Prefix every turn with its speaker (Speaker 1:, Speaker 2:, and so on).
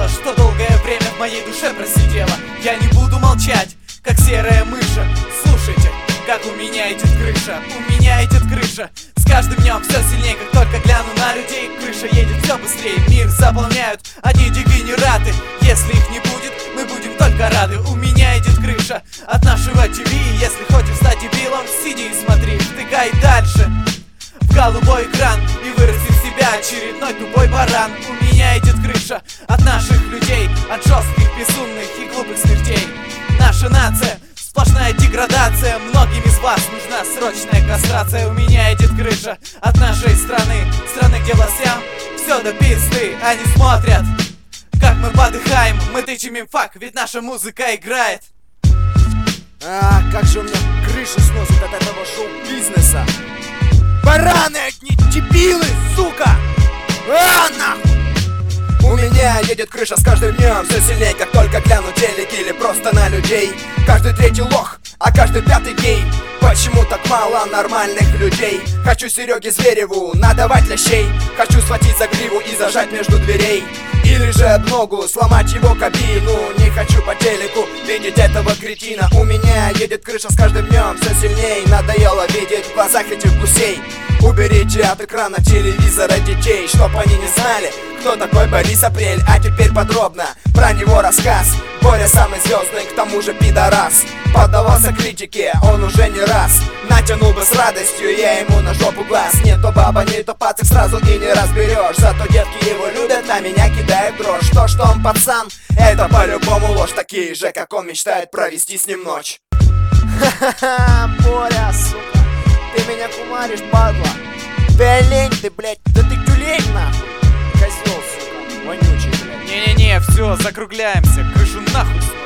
Speaker 1: дело, что долгое время в моей душе просидело. Я не буду молчать, как серая мыша. Слушайте, как у меня идет крыша, у меня идет крыша. С каждым днем все сильнее, как только гляну на людей. Крыша едет все быстрее, мир заполняют одни дегенераты. Если их не будет, мы будем только рады. У меня идет крыша от нашего ТВ. Если хочешь стать дебилом, сиди и смотри, втыкай дальше в голубой экран и вырасти в себя очередной тупой баран. У меня идет крыша от наших людей, от жестких, безумных и глупых смертей. Наша нация сплошная деградация, многим из вас нужна срочная кастрация. У меня идет крыша от нашей страны, страны, где властям все до пизды. Они смотрят, как мы подыхаем, мы тычем им фак, ведь наша музыка играет.
Speaker 2: Как же у меня крышу сносит от этого шоу-бизнеса. Бараны одни, дебилы, сука! Нахуй! У меня едет крыша с каждым днем все сильнее, как только гляну телек или просто на людей. Каждый третий лох, а каждый пятый гей. Почему так мало нормальных людей? Хочу Сереге Звереву надавать лящей. Хочу схватить за гриву и зажать между дверей. Или же об ногу сломать его кабину. Не хочу по телеку видеть этого кретина. У меня едет крыша с каждым днем все сильней. Надоело видеть в глазах этих гусей. Уберите от экрана телевизора детей, чтоб они не знали, кто такой Борис Апрель. А теперь подробно про него рассказ. Боря самый звездный, к тому же пидорас. Поддавался критике он уже не раз. Натянул бы с радостью я ему на жопу глаз. Не то баба, не то пацик, сразу и не разберешь. Зато детки его любят, а меня кидает дрожь. То, что он пацан, это по-любому ложь. Такие же, как он, мечтает провести с ним ночь.
Speaker 3: Ха-ха-ха, Боря, сука, ты меня кумаришь, падла. Ты олень, ты, блядь, да ты тюлень, нахуй. Козел, сука, вонючий, блядь.
Speaker 1: Не-не-не, все, закругляемся, крышу нахуй.